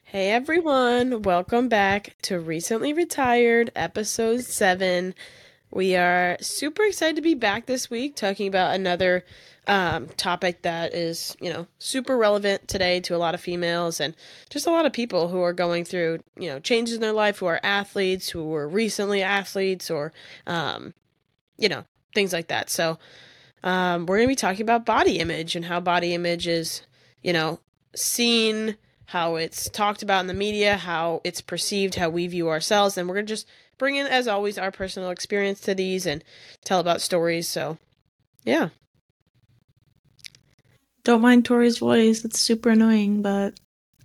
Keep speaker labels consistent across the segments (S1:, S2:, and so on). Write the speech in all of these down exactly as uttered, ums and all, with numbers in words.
S1: Hey everyone, welcome back to Recently Retired, episode seven. We are super excited to be back this week talking about another um, topic that is, you know, super relevant today to a lot of females and just a lot of people who are going through, you know, changes in their life, who are athletes, who were recently athletes, or, um, you know, things like that. So, um, we're going to be talking about body image and how body image is, you know, seen, how it's talked about in the media, how it's perceived, how we view ourselves. And we're going to just bring in, as always, our personal experience to these and tell about stories. So, yeah.
S2: Don't mind Tori's voice. It's super annoying, but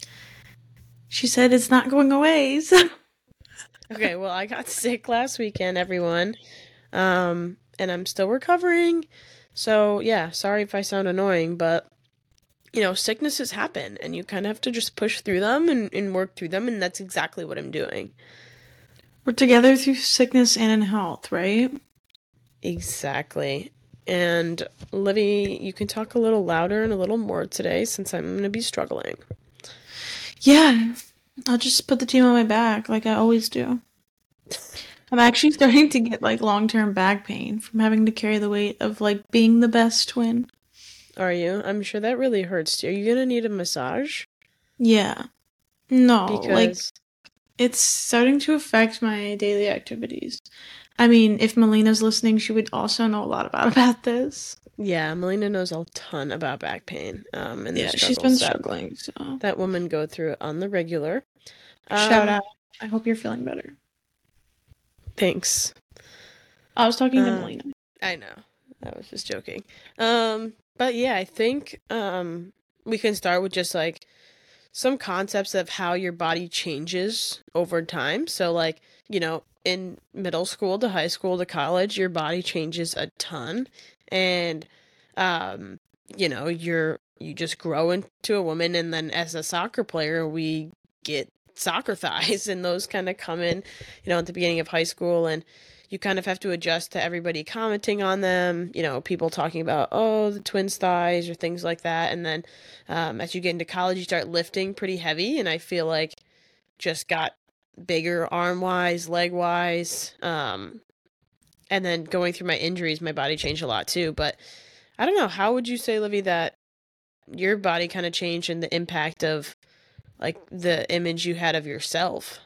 S2: she said it's not going away. So.
S1: Okay, well, I got sick last weekend, everyone. Um, and I'm still recovering. So, yeah, sorry if I sound annoying, but you know, sicknesses happen and you kind of have to just push through them and, and work through them. And that's exactly what I'm doing.
S2: We're together through sickness and in health, right?
S1: Exactly. And Livy, you can talk a little louder and a little more today since I'm going to be struggling.
S2: Yeah. I'll just put the team on my back like I always do. I'm actually starting to get like long-term back pain from having to carry the weight of like being the best twin.
S1: Are you? I'm sure that really hurts. Are you going to need a massage?
S2: Yeah. No, like
S1: Because,
S2: it's starting to affect my daily activities. I mean, if Melina's listening, she would also know a lot about about this.
S1: yeah, Melina knows a ton about back pain um, and the
S2: Yeah, she's been
S1: struggles that
S2: struggling, so
S1: that women go through on the regular.
S2: shout
S1: Um,
S2: out. I hope you're feeling better.
S1: thanks.
S2: I was talking to
S1: Uh,
S2: Melina.
S1: I know. I was just joking. Um, but yeah, I think um, we can start with just like some concepts of how your body changes over time. So, like, you know, in middle school to high school to college, your body changes a ton. And, um, you know, you're, you just grow into a woman. And then as a soccer player, we get soccer thighs, and those kind of come in, you know, at the beginning of high school. And you kind of have to adjust to everybody commenting on them, you know, people talking about, oh, the twins' thighs or things like that. And then um, as you get into college, you start lifting pretty heavy, and I feel like just got bigger arm wise, leg wise. Um, and then going through my injuries, my body changed a lot too. But I don't know. How would you say, Livy, that your body kind of changed and the impact of like the image you had of yourself?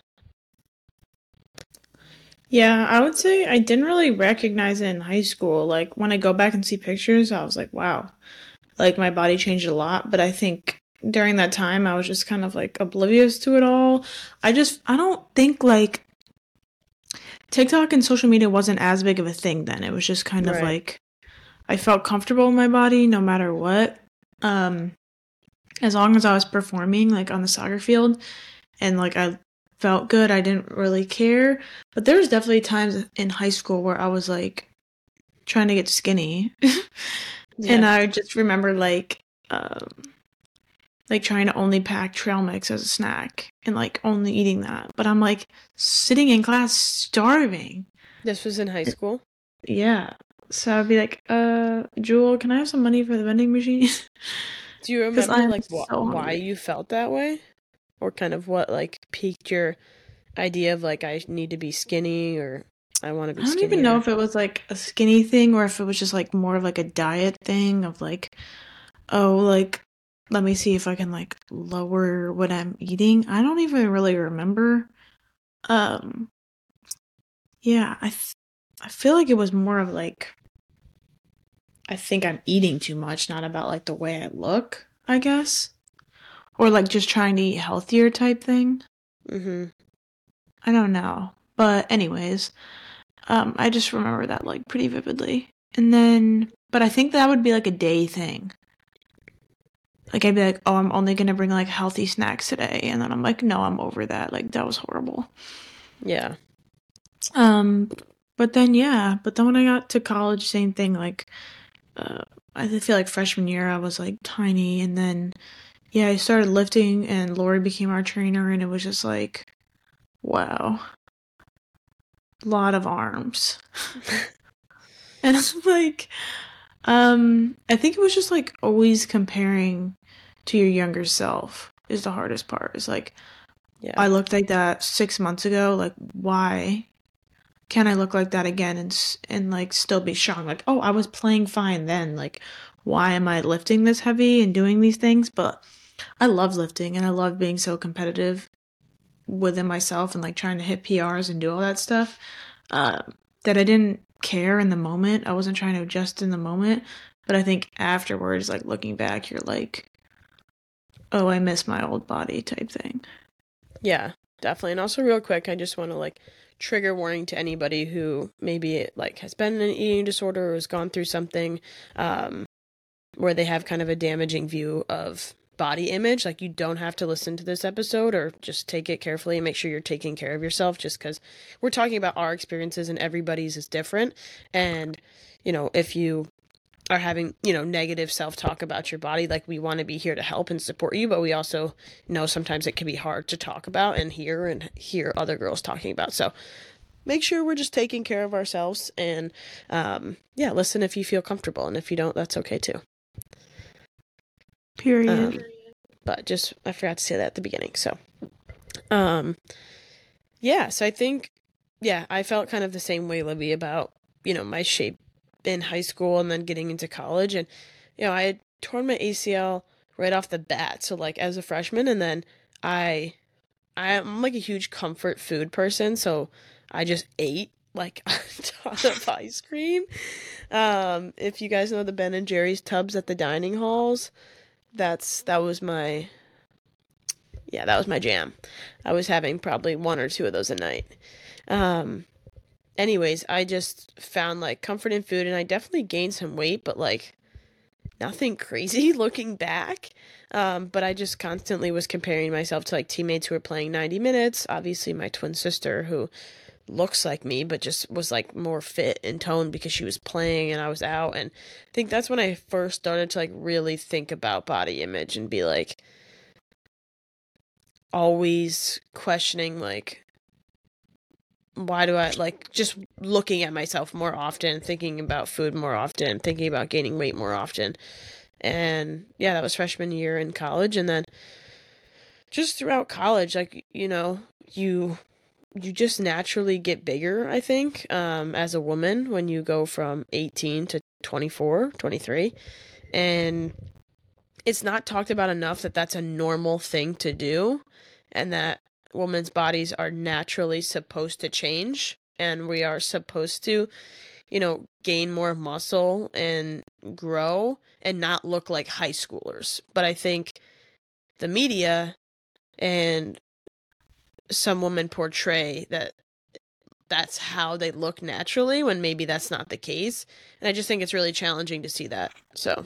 S2: Yeah, I would say I didn't really recognize it in high school. Like when I go back and see pictures, I was like, wow, like my body changed a lot. But I think during that time, I was just kind of like oblivious to it all. I just, I don't think like TikTok and social media wasn't as big of a thing then. It was just kind of
S1: Right.
S2: like I felt comfortable in my body no matter what. Um, as long as I was performing like on the soccer field and like I felt good, I didn't really care. But there was definitely times in high school where I was like trying to get skinny. And
S1: Yeah.
S2: I just remember like um like trying to only pack trail mix as a snack and like only eating that. But I'm like sitting in class starving.
S1: This was in high school.
S2: Yeah. So I'd be like, uh, Jewel, can I have some money for the vending machine?
S1: Do you
S2: Because
S1: remember
S2: I'm
S1: like wh-
S2: so
S1: why
S2: hungry.
S1: you felt that way? Or kind of what like piqued your idea of like I need to be skinny or I want to be
S2: I don't even know
S1: skinnier.
S2: if it was like a skinny thing or if it was just like more of like a diet thing of like, oh, like, let me see if I can like lower what I'm eating. I don't even really remember. Um, yeah, I th- I feel like it was more of like I think I'm eating too much, not about like the way I look, I guess. Or like just trying to eat healthier type thing.
S1: Mm-hmm.
S2: I don't know. But anyways, um I just remember that like pretty vividly. And then but I think that would be like a day thing. Like I'd be like, "Oh, I'm only going to bring like healthy snacks today." And then I'm like, "No, I'm over that. Like that was horrible."
S1: Yeah.
S2: Um but then yeah, but then when I got to college, same thing like uh I feel like freshman year I was like tiny, and then yeah, I started lifting and Lori became our trainer, and it was just like, wow, a lot of arms. And I'm like, um, I think it was just like always comparing to your younger self is the hardest part. It's like,
S1: Yeah.
S2: I looked like that six months ago. Like, why can I look like that again and and like still be shocked? Like, oh, I was playing fine then. Like, why am I lifting this heavy and doing these things? But I love lifting and I love being so competitive within myself and like trying to hit P Rs and do all that stuff. Uh, that I didn't care in the moment. I wasn't trying to adjust in the moment. But I think afterwards, like looking back, you're like, oh, I miss my old body type thing.
S1: Yeah, definitely. And also real quick, I just want to like trigger warning to anybody who maybe like has been in an eating disorder or has gone through something um where they have kind of a damaging view of body image. Like, you don't have to listen to this episode, or just take it carefully and make sure you're taking care of yourself, just because we're talking about our experiences and everybody's is different. And, you know, if you are having, you know, negative self-talk about your body, like, we want to be here to help and support you, but we also know sometimes it can be hard to talk about and hear and hear other girls talking about. So make sure we're just taking care of ourselves, and um yeah, listen if you feel comfortable, and if you don't, that's okay too.
S2: Period.
S1: Um, but just, I forgot to say that at the beginning. So, um, yeah, so I think, yeah, I felt kind of the same way, Libby, about, you know, my shape in high school and then getting into college. And, you know, I had torn my A C L right off the bat. So, like, as a freshman, and then I, I'm like a huge comfort food person. So I just ate like a ton of ice cream. Um, if you guys know the Ben and Jerry's tubs at the dining halls, that's, that was my, yeah, that was my jam. I was having probably one or two of those a night. Um, anyways, I just found like comfort in food, and I definitely gained some weight, but like nothing crazy looking back. Um, but I just constantly was comparing myself to like teammates who were playing ninety minutes. Obviously, my twin sister, who looks like me, but just was like more fit and toned because she was playing and I was out. And I think that's when I first started to like really think about body image and be like, always questioning like, why do I like, just looking at myself more often, thinking about food more often, thinking about gaining weight more often. And yeah, that was freshman year in college. And then just throughout college, like, you know, you you just naturally get bigger, I think, um, as a woman when you go from eighteen to twenty-four, twenty-three. And it's not talked about enough that that's a normal thing to do, and that women's bodies are naturally supposed to change, and we are supposed to, you know, gain more muscle and grow and not look like high schoolers. But I think the media and some women portray that that's how they look naturally, when maybe that's not the case. And I just think it's really challenging to see that. So,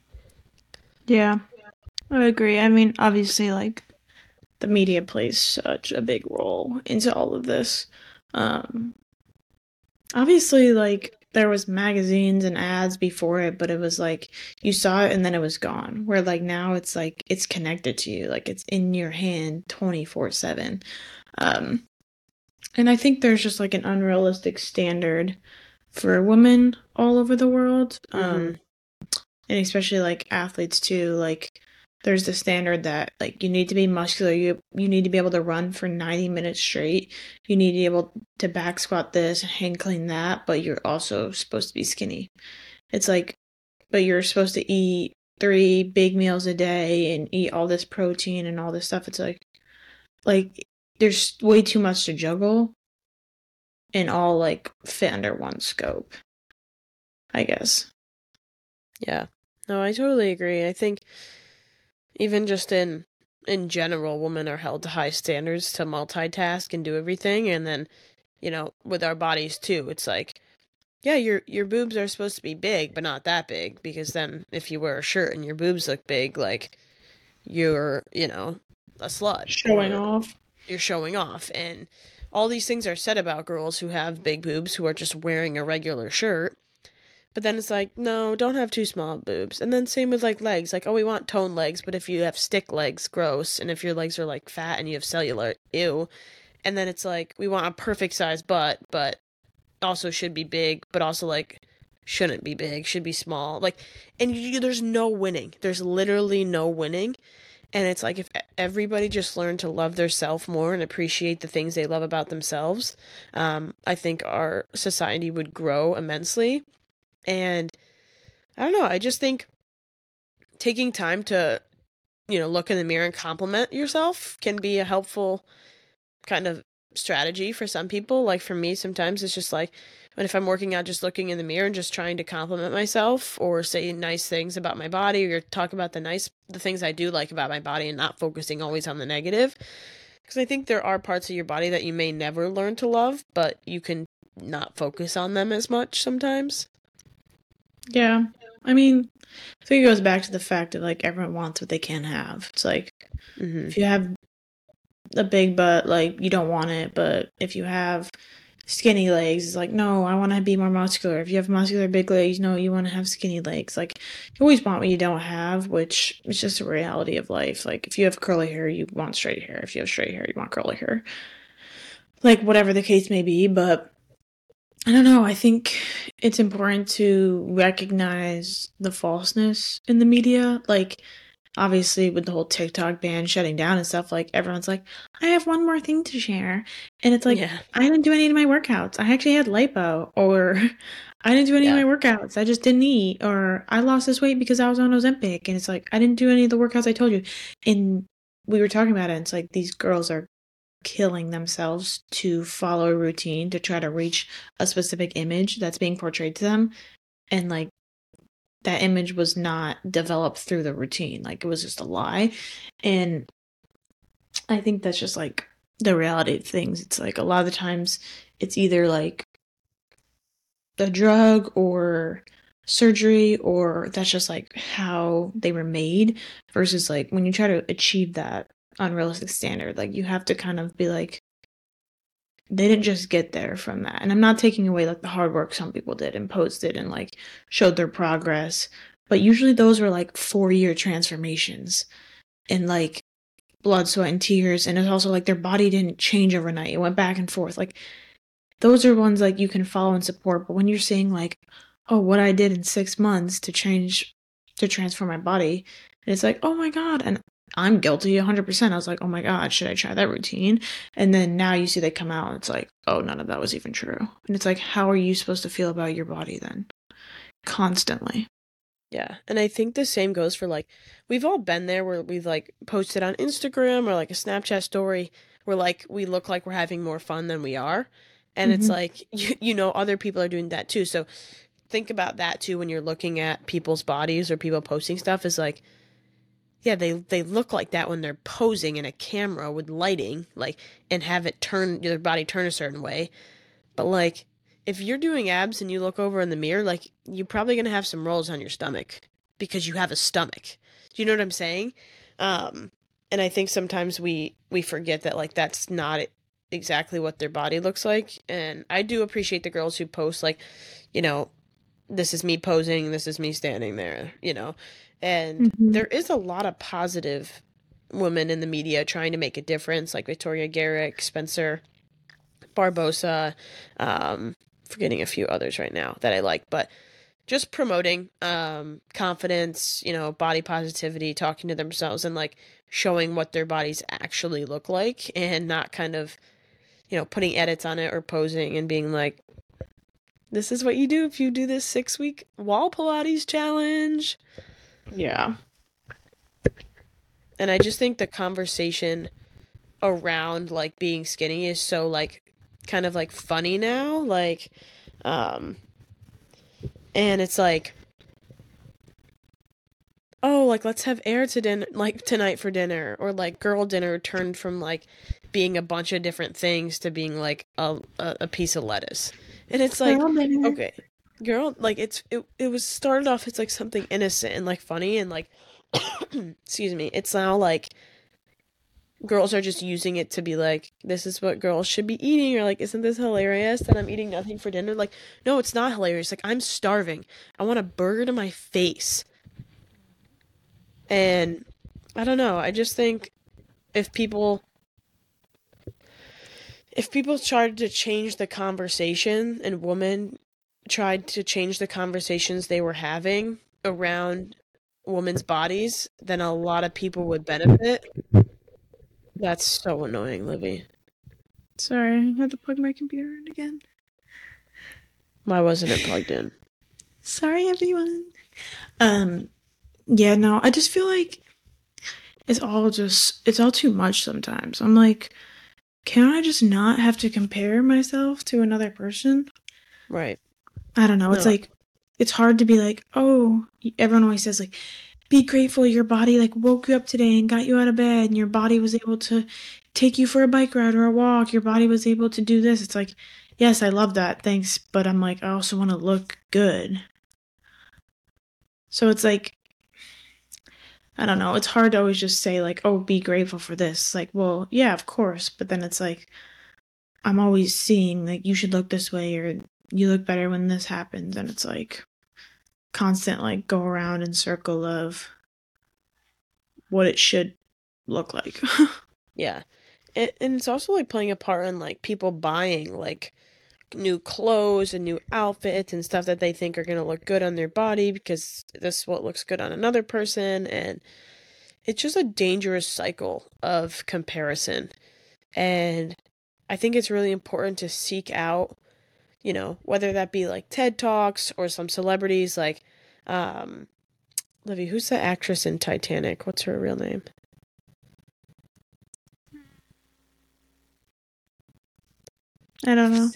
S2: Yeah, I agree. I mean, obviously, like, the media plays such a big role into all of this. Um, obviously, like, there was magazines and ads before it, but it was like you saw it and then it was gone. Where like now it's like it's connected to you, like it's in your hand twenty-four seven. Um, and I think there's just like an unrealistic standard for women all over the world. Um,
S1: mm-hmm.
S2: and especially like athletes too. Like there's the standard that like you need to be muscular, you you need to be able to run for ninety minutes straight, you need to be able to back squat this, hang clean that, but you're also supposed to be skinny. It's like, but you're supposed to eat three big meals a day and eat all this protein and all this stuff. It's like like there's way too much to juggle and all like fit under one scope, I guess.
S1: Yeah. No, I totally agree. I think even just in in general, women are held to high standards to multitask and do everything. And then, you know, with our bodies too, it's like, yeah, your your boobs are supposed to be big, but not that big, because then if you wear a shirt and your boobs look big, like, you're, you know, a slut.
S2: Showing off.
S1: You're showing off. And all these things are said about girls who have big boobs who are just wearing a regular shirt. But then it's like, no, don't have too small boobs. And then same with like legs. Like, oh, we want toned legs, but if you have stick legs, gross. And if your legs are like fat and you have cellular, ew. And then it's like, we want a perfect size butt, but also should be big, but also like shouldn't be big, should be small. Like, and you, there's no winning. There's literally no winning. And it's like if e- everybody just learned to love their self more and appreciate the things they love about themselves, um, I think our society would grow immensely. And I don't know, I just think taking time to, you know, look in the mirror and compliment yourself can be a helpful kind of strategy for some people. Like for me, sometimes it's just like, but if I'm working out, just looking in the mirror and just trying to compliment myself or say nice things about my body or talk about the nice, the things I do like about my body and not focusing always on the negative. Because I think there are parts of your body that you may never learn to love, but you can not focus on them as much sometimes.
S2: Yeah. I mean, I think it goes back to the fact that like everyone wants what they can't have. It's like
S1: Mm-hmm.
S2: if you have a big butt, like you don't want it, but if you have skinny legs, it's like, no, I want to be more muscular. If you have muscular big legs, no, you want to have skinny legs. Like you always want what you don't have, which is just a reality of life. Like if you have curly hair, you want straight hair. If you have straight hair, you want curly hair. Like whatever the case may be, but I don't know. I think it's important to recognize the falseness in the media. Like, obviously, with the whole TikTok ban shutting down and stuff, like, everyone's like, I have one more thing to share. And it's like,
S1: Yeah.
S2: I didn't do any of my workouts. I actually had lipo. Or, I didn't do any
S1: Yeah.
S2: of my workouts. I just didn't eat. Or, I lost this weight because I was on Ozempic. And it's like, I didn't do any of the workouts I told you. And we were talking about it. And it's like, these girls are killing themselves to follow a routine to try to reach a specific image that's being portrayed to them, and like that image was not developed through the routine, like it was just a lie. And I think that's just like the reality of things. It's like a lot of the times it's either like a drug or surgery, or that's just like how they were made, versus like when you try to achieve that unrealistic standard, like you have to kind of be like, they didn't just get there from that. And I'm not taking away like the hard work some people did and posted and like showed their progress, but usually those were like four year transformations and like blood, sweat, and tears. And it's also like their body didn't change overnight, it went back and forth. Like those are ones like you can follow and support. But when you're saying like, oh, what I did in six months to change, to transform my body, and it's like, oh my god. And I'm guilty one hundred percent. I was like, oh my god, should I try that routine? And then now you see they come out and it's like, oh, none of that was even true. And it's like, how are you supposed to feel about your body then? Constantly.
S1: Yeah. And I think the same goes for like, we've all been there where we've like posted on Instagram or like a Snapchat story where like we look like we're having more fun than we are. And it's
S2: Mhm.
S1: like, you, you know, other people are doing that too. So think about that too when you're looking at people's bodies or people posting stuff, is like, yeah, they they look like that when they're posing in a camera with lighting, like, and have it turn their body turn a certain way. But like, if you're doing abs and you look over in the mirror, like you're probably gonna have some rolls on your stomach because you have a stomach. Do you know what I'm saying? Um, and I think sometimes we we forget that like that's not exactly what their body looks like. And I do appreciate the girls who post like, you know, this is me posing, this is me standing there, you know. And
S2: Mhm.
S1: there is a lot of positive women in the media trying to make a difference, like Victoria Garrick, Spencer Barbosa, um, forgetting a few others right now that I like, but just promoting um, confidence, you know, body positivity, talking to themselves, and like showing what their bodies actually look like, and not kind of, you know, putting edits on it or posing and being like, this is what you do if you do this six week wall Pilates challenge.
S2: Yeah.
S1: And I just think the conversation around like being skinny is so like kind of like funny now, like um and it's like, oh, like let's have air to dinner, like tonight for dinner, or like girl dinner turned from like being a bunch of different things to being like a a, a piece of lettuce. And it's like,
S2: Girl dinner.
S1: okay, girl, like it's it, it was started off as like something innocent and like funny and like excuse me, it's now like girls are just using it to be like, this is what girls should be eating, or like, isn't this hilarious that I'm eating nothing for dinner? Like, no, it's not hilarious. Like, I'm starving. I want a burger to my face. And I don't know. I just think if people if people tried to change the conversation and women tried to change the conversations they were having around women's bodies, then a lot of people would benefit. That's so annoying, Livy.
S2: Sorry, I had to plug my computer in again.
S1: Why wasn't it plugged in?
S2: Sorry, everyone. Um, yeah, no, I just feel like it's all just, it's all too much sometimes. I'm like, can I just not have to compare myself to another person?
S1: Right.
S2: I don't know. It's
S1: No.
S2: like, it's hard to be like, oh, everyone always says, like, be grateful your body, like, woke you up today and got you out of bed, and your body was able to take you for a bike ride or a walk. Your body was able to do this. It's like, yes, I love that. Thanks. But I'm like, I also want to look good. So it's like, I don't know. It's hard to always just say, like, oh, be grateful for this. Like, well, yeah, of course. But then it's like, I'm always seeing, like, you should look this way or you look better when this happens. And it's like constant, like, go around in circle of what it should look like.
S1: Yeah. And, and it's also like playing a part in like people buying like new clothes and new outfits and stuff that they think are going to look good on their body because this is what looks good on another person. And it's just a dangerous cycle of comparison. And I think it's really important to seek out, you know, whether that be like TED Talks or some celebrities like, um, Livy, who's the actress in Titanic? What's her real name?
S2: I don't know.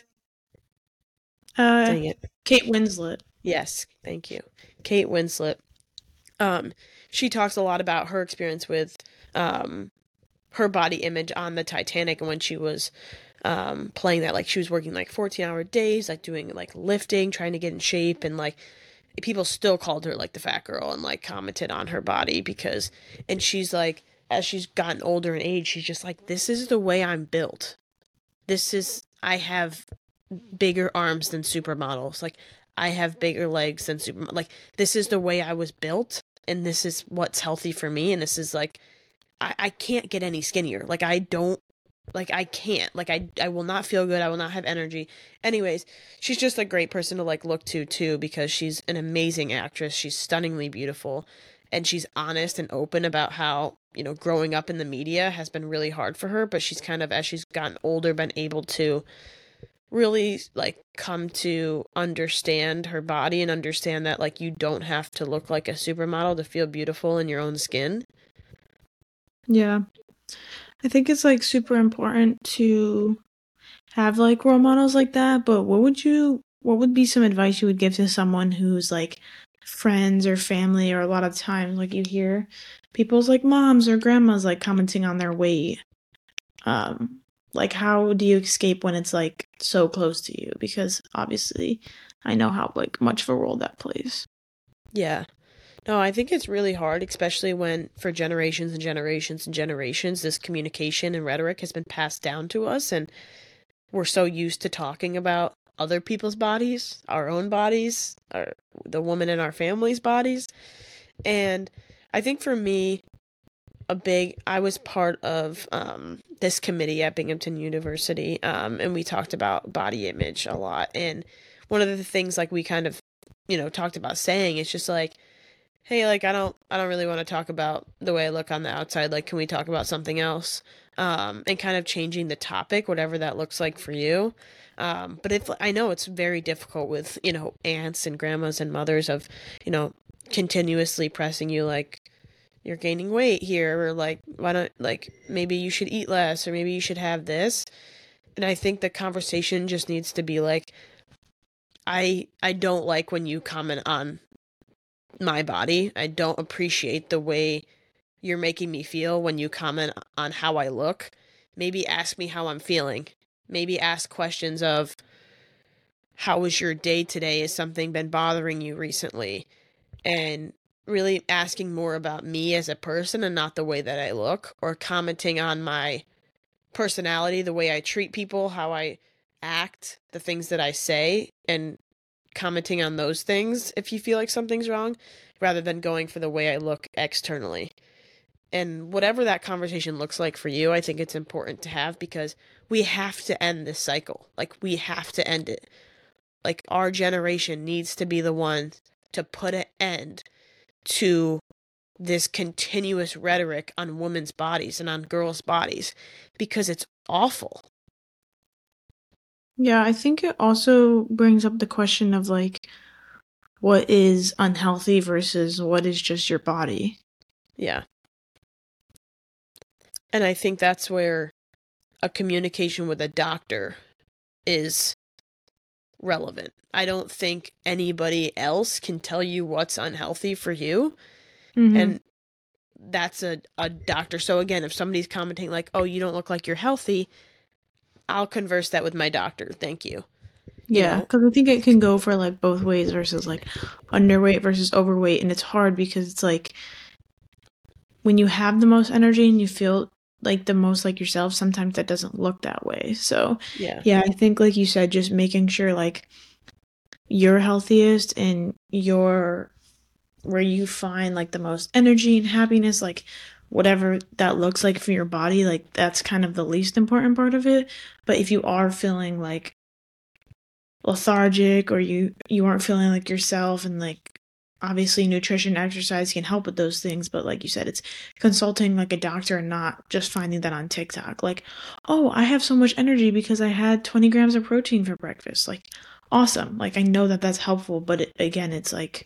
S2: Uh,
S1: Dang it.
S2: Kate Winslet.
S1: Yes, thank you. Kate Winslet. Um, she talks a lot about her experience with um, her body image on the Titanic and when she was um, playing that. Like, she was working like fourteen hour days, like doing like lifting, trying to get in shape, and like people still called her like the fat girl and like commented on her body because, and she's like, as she's gotten older in age, she's just like, this is the way I'm built. This is, I have bigger arms than supermodels. Like, I have bigger legs than super. Like, this is the way I was built, and this is what's healthy for me. And this is like, I, I can't get any skinnier. Like, I don't, like, I can't. Like, I, I will not feel good. I will not have energy. Anyways, she's just a great person to, like, look to, too, because she's an amazing actress. She's stunningly beautiful, and she's honest and open about how, you know, growing up in the media has been really hard for her, but she's kind of, as she's gotten older, been able to really like come to understand her body and understand that like you don't have to look like a supermodel to feel beautiful in your own skin.
S2: Yeah. I think it's like super important to have like role models like that, but what would you what would be some advice you would give to someone who's like friends or family, or a lot of times like you hear people's like moms or grandmas like commenting on their weight? Um like how do you escape when it's like so close to you? Because obviously I know how like much of a role that plays.
S1: Yeah. No, I think it's really hard, especially when for generations and generations and generations, this communication and rhetoric has been passed down to us, and we're so used to talking about other people's bodies, our own bodies, our, the woman in our family's bodies. And I think for me, a big, I was part of um, this committee at Binghamton University, um, and we talked about body image a lot. And one of the things like we kind of, you know, talked about saying, it's just like, hey, like, I don't, I don't really want to talk about the way I look on the outside. Like, can we talk about something else? Um, and kind of changing the topic, whatever that looks like for you. Um, but if I know it's very difficult with, you know, aunts and grandmas and mothers of, you know, continuously pressing you like you're gaining weight here, or like, why don't, like, maybe you should eat less, or maybe you should have this. And I think the conversation just needs to be like, I, I don't like when you comment on my body. I don't appreciate the way you're making me feel when you comment on how I look. Maybe ask me how I'm feeling. Maybe ask questions of, how was your day today? Has something been bothering you recently? And really asking more about me as a person and not the way that I look, or commenting on my personality, the way I treat people, how I act, the things that I say, and commenting on those things if you feel like something's wrong, rather than going for the way I look externally. And whatever that conversation looks like for you, I think it's important to have, because we have to end this cycle. Like, we have to end it. Like, our generation needs to be the one to put an end to this continuous rhetoric on women's bodies and on girls' bodies because it's awful.
S2: Yeah, I think it also brings up the question of like what is unhealthy versus what is just your body.
S1: Yeah. And I think that's where a communication with a doctor is relevant. I don't think anybody else can tell you what's unhealthy for you.
S2: Mm-hmm.
S1: And that's a, a doctor. So again, if somebody's commenting like, oh, you don't look like you're healthy, I'll converse that with my doctor. Thank you.
S2: Yeah, because I think it can go for like both ways versus like underweight versus overweight. And it's hard because it's like when you have the most energy and you feel like the most like yourself, sometimes that doesn't look that way. So
S1: yeah,
S2: yeah, I think like you said, just making sure like you're healthiest and you're where you find like the most energy and happiness, like whatever that looks like for your body, like that's kind of the least important part of it. But if you are feeling like lethargic or you you aren't feeling like yourself, and like obviously nutrition, exercise can help with those things, but like you said, it's consulting like a doctor and not just finding that on TikTok like, oh, I have so much energy because I had twenty grams of protein for breakfast. Like awesome, like I know that that's helpful, but it, again, it's like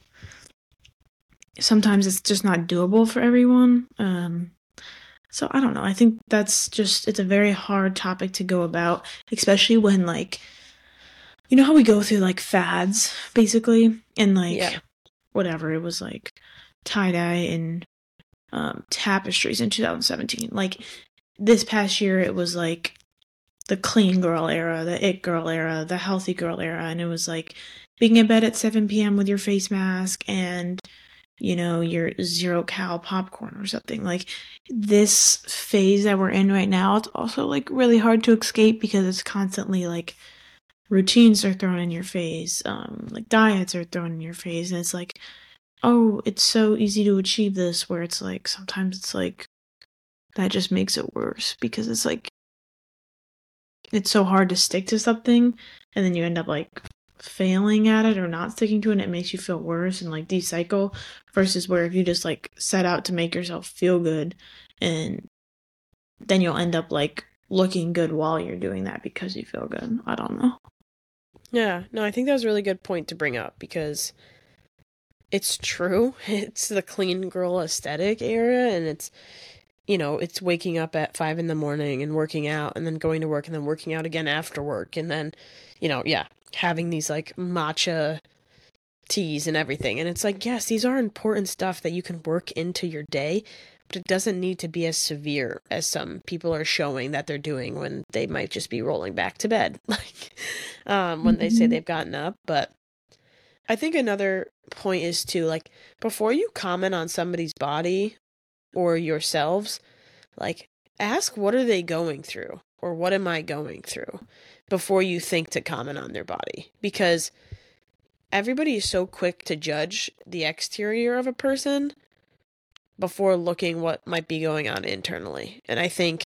S2: sometimes it's just not doable for everyone. Um so I don't know, I think that's just, it's a very hard topic to go about, especially when like, you know how we go through like fads basically, and like
S1: yeah.
S2: whatever, it was like tie-dye and um tapestries in two thousand seventeen. Like this past year it was like the clean girl era, the it girl era, the healthy girl era, and it was like being in bed at seven p.m. with your face mask and, you know, your zero cal popcorn or something. Like this phase that we're in right now, it's also like really hard to escape because it's constantly like routines are thrown in your face, um, like diets are thrown in your face, and it's like, oh, it's so easy to achieve this, where it's like sometimes it's like that just makes it worse because it's like it's so hard to stick to something and then you end up like failing at it or not sticking to it, and it makes you feel worse and like de-cycle, versus where if you just like set out to make yourself feel good, and then you'll end up like looking good while you're doing that because you feel good. I don't know.
S1: Yeah, no, I think that was a really good point to bring up because it's true. It's the clean girl aesthetic era, and it's, you know, it's waking up at five in the morning and working out and then going to work and then working out again after work. And then, you know, yeah, having these like matcha teas and everything. And it's like, yes, these are important stuff that you can work into your day, but it doesn't need to be as severe as some people are showing that they're doing when they might just be rolling back to bed, like um, when mm-hmm. they say they've gotten up. But I think another point is to, like, before you comment on somebody's body or yourselves, like, ask what are they going through or what am I going through before you think to comment on their body. Because everybody is so quick to judge the exterior of a person before looking what might be going on internally. And I think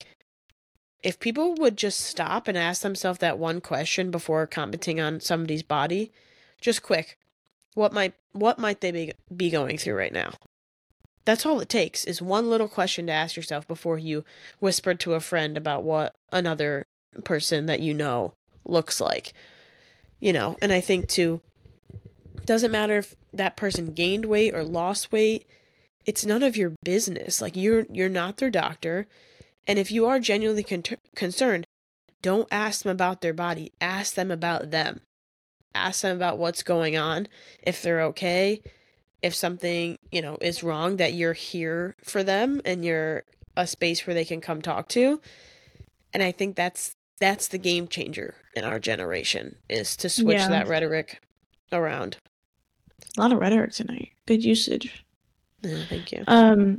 S1: if people would just stop and ask themselves that one question before commenting on somebody's body, just quick, what might what might they be, be going through right now? That's all it takes, is one little question to ask yourself before you whisper to a friend about what another person that you know looks like. You know, and I think too, doesn't matter if that person gained weight or lost weight, it's none of your business. Like, you're you're not their doctor, and if you are genuinely con- concerned, don't ask them about their body. Ask them about them. Ask them about what's going on, if they're okay, if something, you know, is wrong, that you're here for them and you're a space where they can come talk to. And I think that's that's the game changer in our generation, is to switch yeah. that rhetoric around.
S2: A lot of rhetoric tonight. Good usage.
S1: Yeah, thank you.
S2: Um,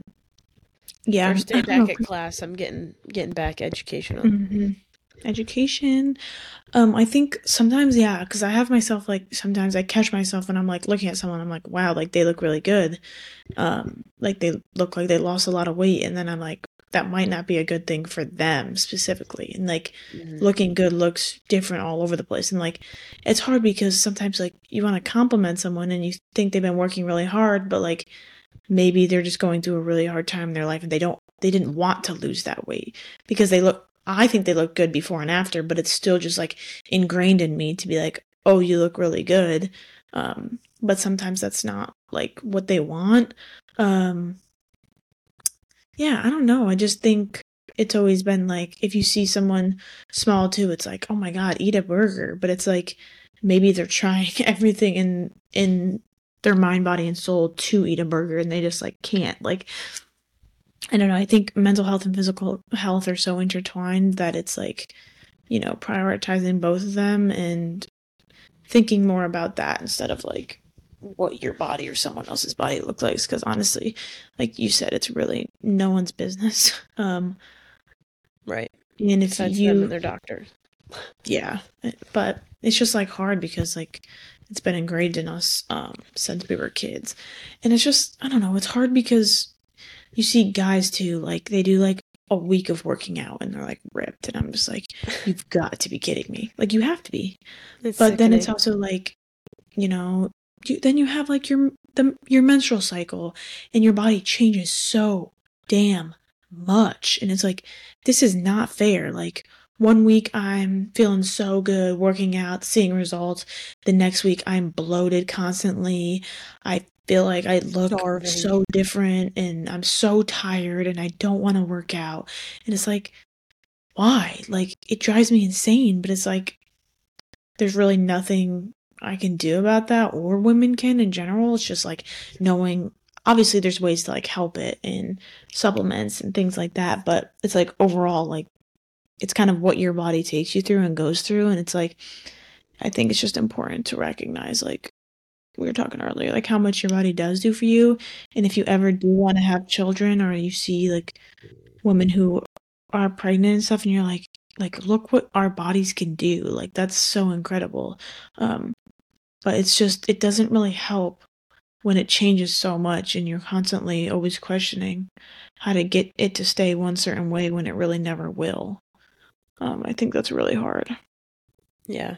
S2: yeah.
S1: First day back at class, I'm getting getting back educational.
S2: Mm-hmm. Education. Um, I think sometimes, yeah, because I have myself, like, sometimes I catch myself when I'm, like, looking at someone, I'm like, wow, like, they look really good. Um, like, they look like they lost a lot of weight, and then I'm like, that might not be a good thing for them specifically. And, like, mm-hmm. looking good looks different all over the place. And, like, it's hard because sometimes, like, you want to compliment someone and you think they've been working really hard, but, like, maybe they're just going through a really hard time in their life and they don't they didn't want to lose that weight because they look I think they look good before and after, but it's still just like ingrained in me to be like, oh, you look really good. Um, but sometimes that's not like what they want. Um, yeah, I don't know. I just think it's always been like, if you see someone small too, it's like, oh my God, eat a burger. But it's like, maybe they're trying everything in, in their mind, body, and soul to eat a burger and they just like can't. Like, I don't know. I think mental health and physical health are so intertwined that it's like, you know, prioritizing both of them and thinking more about that instead of like what your body or someone else's body looks like. Because honestly, like you said, it's really no one's business. Um,
S1: right.
S2: and if
S1: Besides
S2: you,
S1: them and their doctors.
S2: yeah, but it's just like hard because like it's been ingrained in us um, since we were kids, and it's just I don't know. It's hard because you see guys too, like they do like a week of working out and they're like ripped, and I'm just like, you've got to be kidding me! Like you have to be.
S1: It's
S2: But then
S1: sickening.
S2: it's also like, you know, you, then you have like your the your menstrual cycle, and your body changes so damn much, and it's like this is not fair. Like one week I'm feeling so good, working out, seeing results. The next week I'm bloated constantly. I feel like I look
S1: Starving.
S2: so different, and I'm so tired, and I don't want to work out. And it's like, why? Like it drives me insane. But it's like there's really nothing I can do about that, or women can in general. It's just like knowing, obviously there's ways to like help it and supplements and things like that, but it's like overall, like it's kind of what your body takes you through and goes through. And it's like, I think it's just important to recognize, like we were talking earlier, like how much your body does do for you. And if you ever do want to have children, or you see like women who are pregnant and stuff, and you're like, like, look what our bodies can do. Like, that's so incredible. Um, but it's just, it doesn't really help when it changes so much and you're constantly always questioning how to get it to stay one certain way when it really never will. Um, I think that's really hard.
S1: Yeah.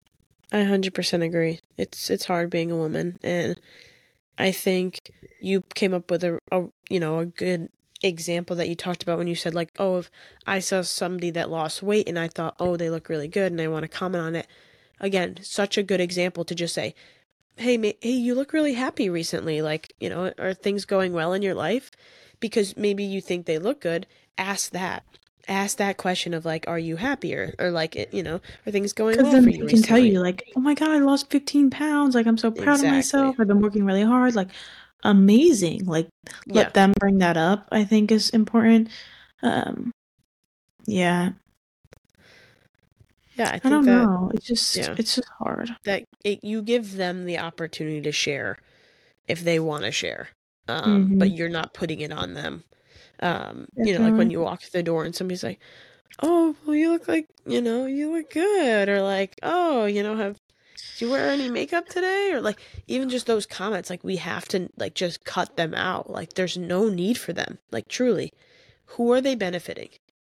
S1: I one hundred percent agree. It's it's hard being a woman, and I think you came up with a, a you know, a good example that you talked about when you said like, oh, if I saw somebody that lost weight and I thought, oh, they look really good and I want to comment on it. Again, such a good example to just say, hey, ma- hey, you look really happy recently. Like, you know, are things going well in your life? Because maybe you think they look good. Ask that. Ask that question of like, are you happier? Or like, it, you know, are things going
S2: Because
S1: well
S2: then
S1: for
S2: they
S1: you
S2: can
S1: recently?
S2: tell you, like, oh my God, I lost fifteen pounds. Like, I'm so proud of myself.
S1: Exactly.
S2: I've been working really hard. Like, amazing. Like,
S1: Yeah.
S2: let them bring that up, I think is important. Um, yeah.
S1: Yeah, I
S2: I
S1: think
S2: don't
S1: that,
S2: know. It's just,
S1: yeah,
S2: it's just hard.
S1: that it, you give them the opportunity to share if they want to share. Um,
S2: Mm-hmm.
S1: but you're not putting it on them. Um, you know, like
S2: Definitely.
S1: when you walk through the door and somebody's like, oh, well, you look like, you know, you look good. Or like, oh, you know, have, do you wear any makeup today? Or like, even just those comments, like, we have to, like, just cut them out. Like, there's no need for them. Like, truly, who are they benefiting?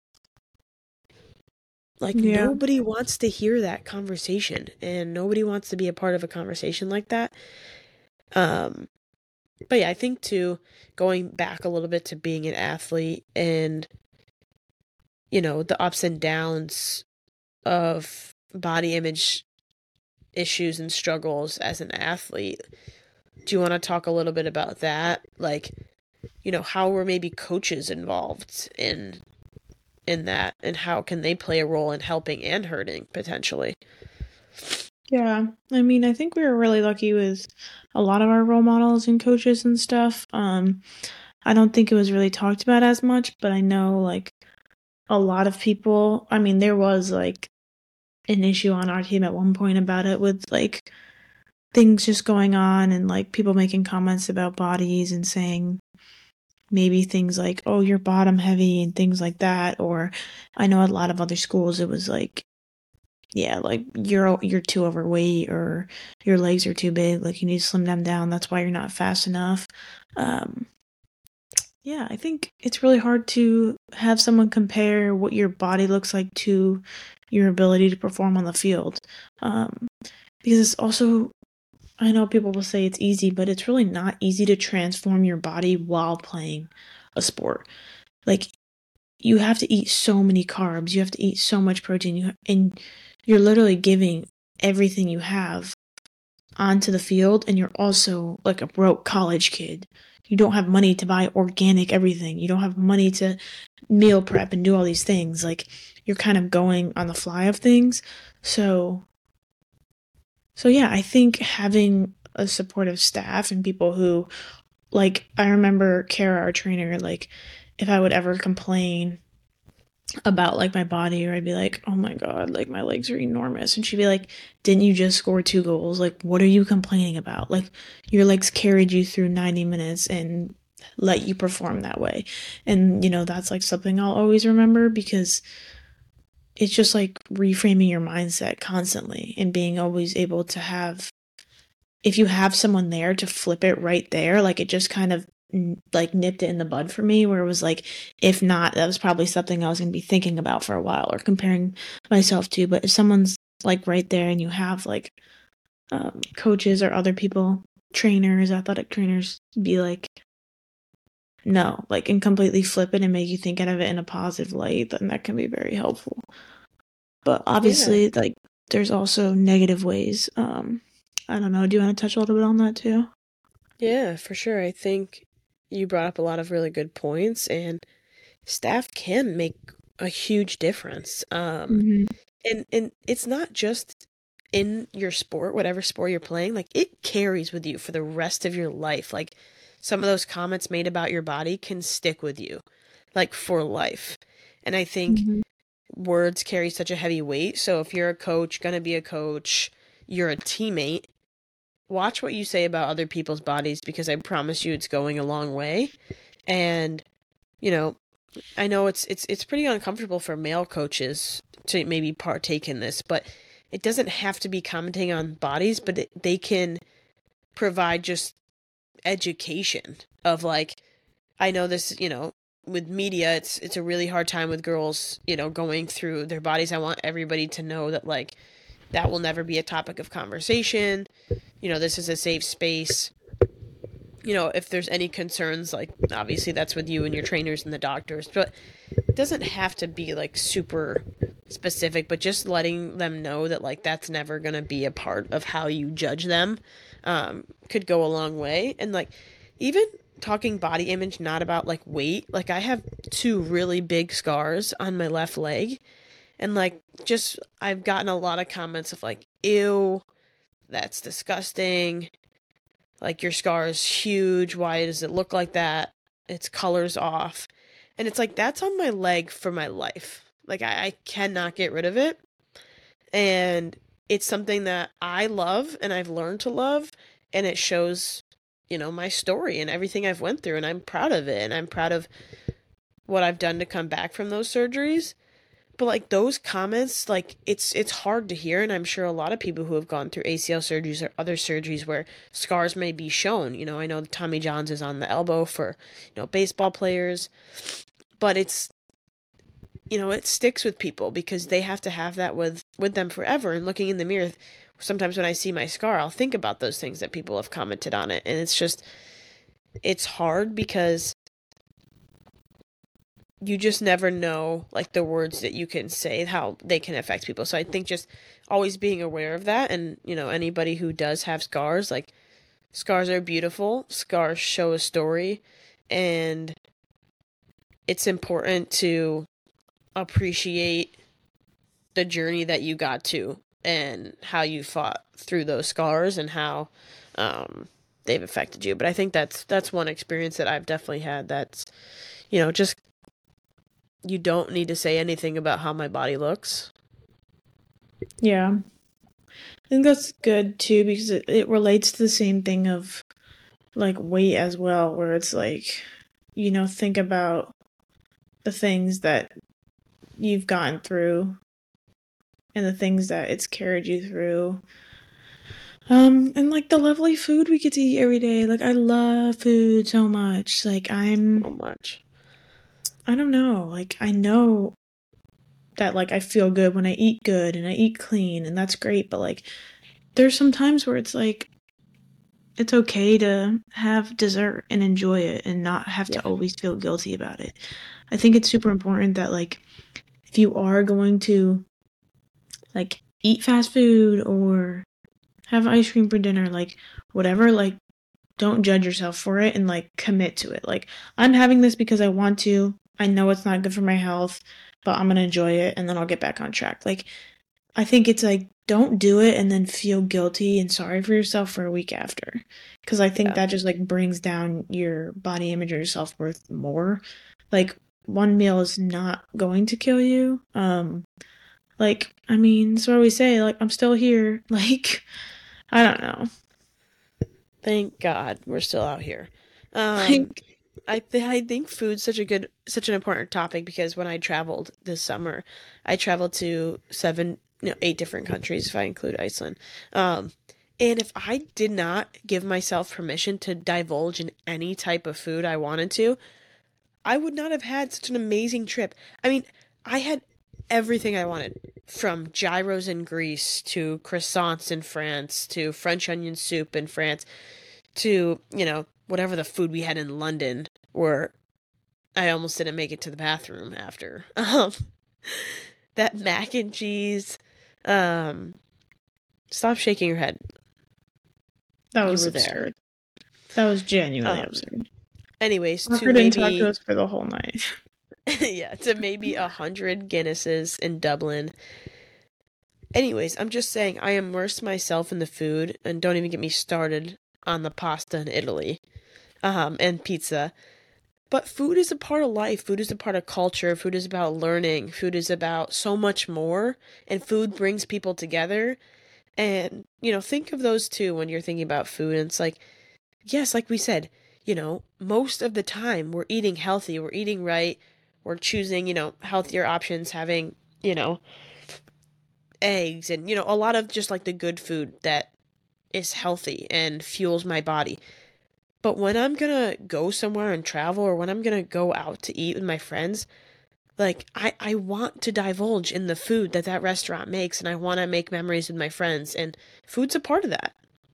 S1: Like,
S2: Yeah.
S1: nobody wants to hear that conversation, and nobody wants to be a part of a conversation like that. Um, but yeah, I think too, going back a little bit to being an athlete and, you know, the ups and downs of body image issues and struggles as an athlete. Do you want to talk a little bit about that? Like, you know, how were maybe coaches involved in in that, and how can they play a role in helping and hurting potentially?
S2: Yeah. I mean, I think we were really lucky with a lot of our role models and coaches and stuff. Um, I don't think it was really talked about as much, but I know like a lot of people, I mean, there was like an issue on our team at one point about it, with like things just going on and like people making comments about bodies and saying maybe things like, oh, you're bottom heavy and things like that. Or I know a lot of other schools, it was like, yeah, like you're you're too overweight, or your legs are too big, like you need to slim them down, that's why you're not fast enough. Um yeah, I think it's really hard to have someone compare what your body looks like to your ability to perform on the field. Um because it's also I know people will say it's easy, but it's really not easy to transform your body while playing a sport. Like, you have to eat so many carbs, you have to eat so much protein, you, and you're literally giving everything you have onto the field, and you're also like a broke college kid. You don't have money to buy organic everything. You don't have money to meal prep and do all these things. Like, you're kind of going on the fly of things. So, so yeah, I think having a supportive staff and people who, like, I remember Kara, our trainer, like, if I would ever complain about like my body, or I'd be like, oh my god, like my legs are enormous, and she'd be like, didn't you just score two goals? Like, what are you complaining about? Like, your legs carried you through ninety minutes and let you perform that way. And you know, that's like something I'll always remember, because it's just like reframing your mindset constantly and being always able to have, if you have someone there to flip it right there, like it just kind of like nipped it in the bud for me, where it was like, if not, that was probably something I was going to be thinking about for a while or comparing myself to. But if someone's like right there and you have like um, coaches or other people, trainers, athletic trainers, be like, no, like, and completely flip it and make you think of it in a positive light, then that can be very helpful. But obviously, yeah, like, there's also negative ways. Um, I don't know. Do you want to touch a little bit on that too?
S1: Yeah, for sure. I think you brought up a lot of really good points, and staff can make a huge difference. Um, mm-hmm. and, and it's not just in your sport, whatever sport you're playing, like it carries with you for the rest of your life. Like some of those comments made about your body can stick with you like for life. And I think mm-hmm. words carry such a heavy weight. So if you're a coach, gonna be a coach, you're a teammate, watch what you say about other people's bodies, because I promise you it's going a long way. And, you know, I know it's it's it's pretty uncomfortable for male coaches to maybe partake in this, but it doesn't have to be commenting on bodies, but it, they can provide just education of like, I know this, you know, with media, it's it's a really hard time with girls, you know, going through their bodies. I want everybody to know that like that will never be a topic of conversation. You know, this is a safe space. You know, if there's any concerns, like obviously that's with you and your trainers and the doctors, but it doesn't have to be like super specific, but just letting them know that like that's never going to be a part of how you judge them um, could go a long way. And like even talking body image, not about like weight, like I have two really big scars on my left leg, and like just I've gotten a lot of comments of like, ew, that's disgusting. Like, your scar is huge. Why does it look like that? Its color's off. And it's like, that's on my leg for my life. Like, I, I cannot get rid of it. And it's something that I love and I've learned to love. And it shows, you know, my story and everything I've went through. And I'm proud of it. And I'm proud of what I've done to come back from those surgeries. But like those comments, like it's it's hard to hear, and I'm sure a lot of people who have gone through A C L surgeries or other surgeries where scars may be shown. You know, I know Tommy John's is on the elbow for, you know, baseball players, but it's, you know, it sticks with people because they have to have that with with them forever. And looking in the mirror, sometimes when I see my scar, I'll think about those things that people have commented on it, and it's just, it's hard because you just never know, like, the words that you can say, how they can affect people. So I think just always being aware of that. And, you know, anybody who does have scars, like, scars are beautiful. Scars show a story. And it's important to appreciate the journey that you got to and how you fought through those scars and how um, they've affected you. But I think that's that's one experience that I've definitely had that's, you know, just, you don't need to say anything about how my body looks.
S2: Yeah. I think that's good too, because it, it relates to the same thing of like weight as well, where it's like, you know, think about the things that you've gotten through and the things that it's carried you through. Um, and like the lovely food we get to eat every day. Like, I love food so much. Like, I'm
S1: so much.
S2: I don't know, like, I know that, like, I feel good when I eat good and I eat clean, and that's great, but, like, there's some times where it's like, it's okay to have dessert and enjoy it and not have to
S1: Yeah.
S2: always feel guilty about it. I think it's super important that, like, if you are going to, like, eat fast food or have ice cream for dinner, like, whatever, like, don't judge yourself for it and, like, commit to it. Like, I'm having this because I want to. I know it's not good for my health, but I'm gonna enjoy it and then I'll get back on track. Like, I think it's like, don't do it and then feel guilty and sorry for yourself for a week after. Because I think
S1: Yeah.
S2: that just, like, brings down your body image or your self-worth more. Like, one meal is not going to kill you. Um, like, I mean, that's what we say. Like, I'm still here. Like, I don't know.
S1: Thank God we're still out here. Um,
S2: Like,
S1: I th I think food's such a good, such an important topic because when I traveled this summer, I traveled to seven, no, eight different countries if I include Iceland. Um, and if I did not give myself permission to divulge in any type of food I wanted to, I would not have had such an amazing trip. I mean, I had everything I wanted, from gyros in Greece to croissants in France to French onion soup in France to, you know, whatever the food we had in London, where I almost didn't make it to the bathroom after. Um, that mac and cheese. Um, stop shaking your head.
S2: that
S1: You
S2: was
S1: were there.
S2: absurd. That was genuinely
S1: Um,
S2: absurd.
S1: anyways, to
S2: Parker didn't talk to
S1: maybe
S2: us for the whole night.
S1: yeah, to maybe a hundred Guinnesses in Dublin. Anyways, I'm just saying I immersed myself in the food, and don't even get me started on the pasta in Italy, um, and pizza. But food is a part of life. Food is a part of culture. Food is about learning. Food is about so much more. And food brings people together. And, you know, think of those two when you're thinking about food. And it's like, yes, like we said, you know, most of the time we're eating healthy. We're eating right. We're choosing, you know, healthier options, having, you know, eggs and, you know, a lot of just like the good food that is healthy and fuels my body. But when I'm gonna go somewhere and travel, or when I'm gonna go out to eat with my friends, like I, I want to divulge in the food that that restaurant makes, and I want to make memories with my friends, and food's a part of that.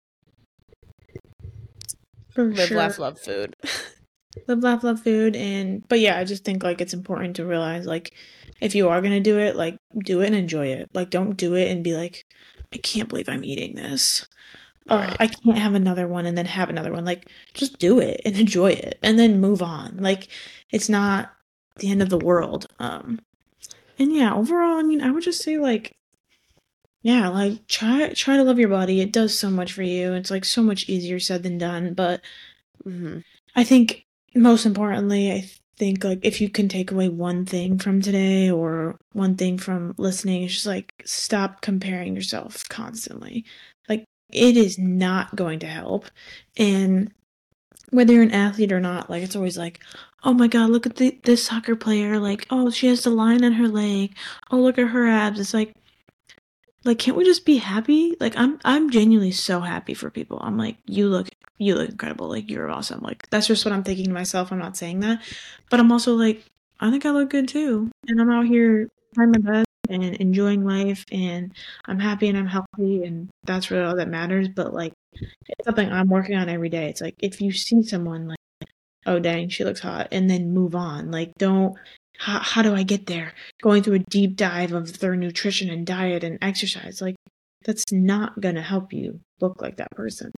S2: For
S1: Live,
S2: sure.
S1: laugh, love food.
S2: Live, laugh, love food. And, but yeah, I just think, like, it's important to realize, like, if you are going to do it, like, do it and enjoy it. Like, don't do it and be like, I can't believe I'm eating this. Oh,
S1: Right.
S2: I can't have another one and then have another one. Like, just do it and enjoy it and then move on. Like, it's not the end of the world. Um, and yeah, overall, I mean, I would just say, like, yeah, like, try try to love your body. It does so much for you. It's like so much easier said than done. But
S1: Mm-hmm.
S2: I think most importantly, I think, like, if you can take away one thing from today or one thing from listening, it's just like, stop comparing yourself constantly. Like, it is not going to help. And whether you're an athlete or not, like, it's always like, oh my God, look at the, this soccer player. Like, oh, she has the line on her leg. Oh, look at her abs. It's like, like, can't we just be happy? Like, I'm I'm genuinely so happy for people. I'm like, you look you look incredible. Like, you're awesome. Like, that's just what I'm thinking to myself. I'm not saying that. But I'm also like, I think I look good too. And I'm out here trying my best and enjoying life, and I'm happy and I'm healthy, and that's really all that matters. But, like, it's something I'm working on every day. It's like, if you see someone, like, oh dang, she looks hot, and then move on. Like, don't, how, how do I get there? Going through a deep dive of their nutrition and diet and exercise. Like, that's not going to help you look like that person,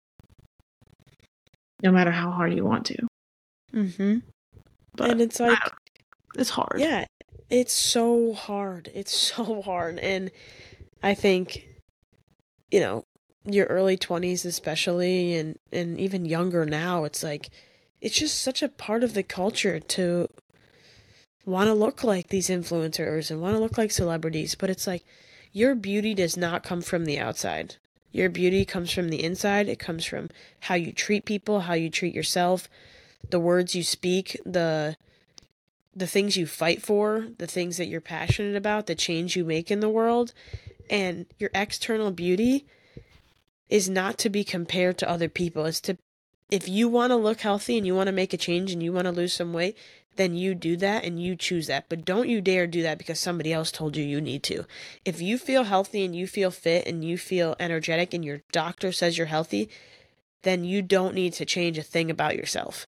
S2: no matter how hard you want to.
S1: Mm-hmm.
S2: But
S1: And it's like,
S2: it's hard.
S1: yeah, it's so hard. It's so hard. And I think, you know, your early twenties especially, and and even younger now, it's like it's just such a part of the culture to want to look like these influencers and want to look like celebrities, but it's like your beauty does not come from the outside. Your beauty comes from the inside. It comes from how you treat people, how you treat yourself, the words you speak, the the things you fight for, the things that you're passionate about, the change you make in the world. And your external beauty is not to be compared to other people. It's to, if you want to look healthy and you want to make a change and you want to lose some weight, then you do that and you choose that. But don't you dare do that because somebody else told you you need to. If you feel healthy and you feel fit and you feel energetic and your doctor says you're healthy, then you don't need to change a thing about yourself.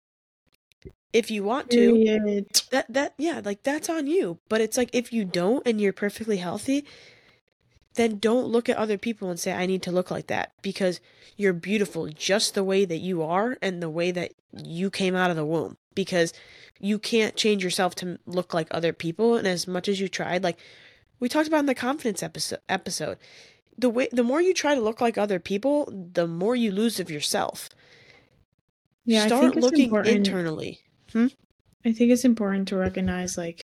S1: If you want to,
S2: Period.
S1: that that yeah, like that's on you. But it's like if you don't and you're perfectly healthy, then don't look at other people and say I need to look like that, because you're beautiful just the way that you are and the way that you came out of the womb. Because you can't change yourself to look like other people, and as much as you tried, like we talked about in the confidence episode episode, the way the more you try to look like other people, the more you lose of yourself.
S2: Yeah, I
S1: Start
S2: think it's
S1: looking
S2: important.
S1: internally. Hmm?
S2: I think it's important to recognize, like,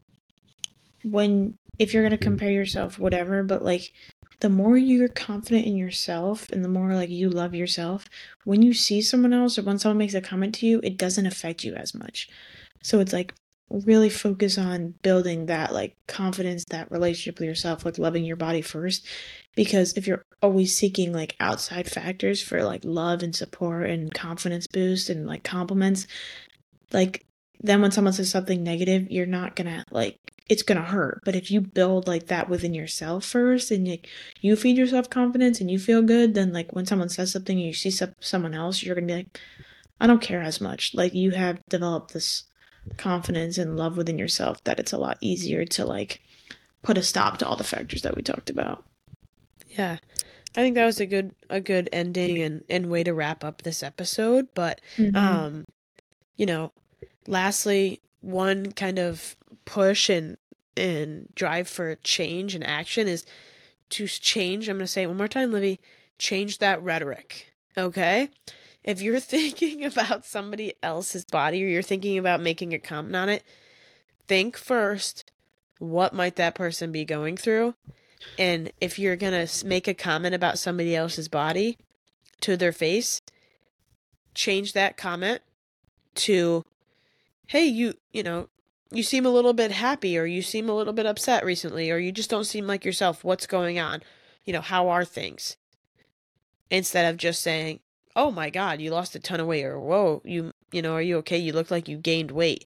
S2: when, if you're going to compare yourself, whatever, but, like, the more you're confident in yourself and the more, like, you love yourself, when you see someone else or when someone makes a comment to you, it doesn't affect you as much. So it's, like, really focus on building that, like, confidence, that relationship with yourself, like, loving your body first. Because if you're always seeking, like, outside factors for, like, love and support and confidence boost and, like, compliments, like, then when someone says something negative, you're not gonna, like, it's gonna hurt. But if you build, like, that within yourself first and, like, you feed yourself confidence and you feel good, then, like, when someone says something and you see some, someone else, you're gonna be like, I don't care as much. Like, you have developed this confidence and love within yourself that it's a lot easier to, like, put a stop to all the factors that we talked about.
S1: Yeah. I think that was a good a good ending and, and way to wrap up this episode. But
S2: Mhm.
S1: um, you know, lastly, one kind of push and and drive for change and action is to change. I'm gonna say it one more time, Livy, change that rhetoric. Okay? If you're thinking about somebody else's body or you're thinking about making a comment on it, think first, what might that person be going through? And if you're going to make a comment about somebody else's body to their face, change that comment to, hey, you, you know, you seem a little bit happy, or you seem a little bit upset recently, or you just don't seem like yourself. What's going on? You know, how are things? Instead of just saying, oh my God, you lost a ton of weight, or whoa, you, you know, are you okay? You look like you gained weight.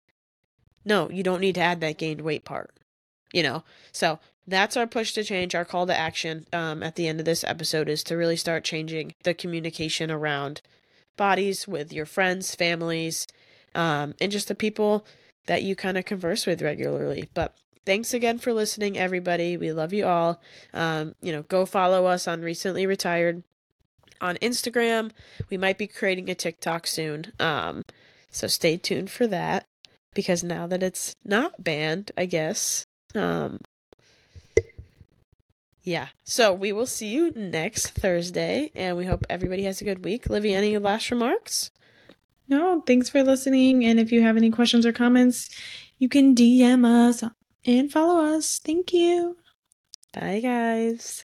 S1: No, you don't need to add that gained weight part, you know? So that's our push to change. Our call to action um, at the end of this episode is to really start changing the communication around bodies with your friends, families, um, and just the people that you kind of converse with regularly. But thanks again for listening, everybody. We love you all. Um, you know, go follow us on Recently Retired on Instagram. We might be creating a TikTok soon. Um, so stay tuned for that, because now that it's not banned, I guess, um, yeah. So we will see you next Thursday, and we hope everybody has a good week. Livy, any last remarks?
S2: No, thanks for listening. And if you have any questions or comments, you can D M us and follow us. Thank you.
S1: Bye, guys.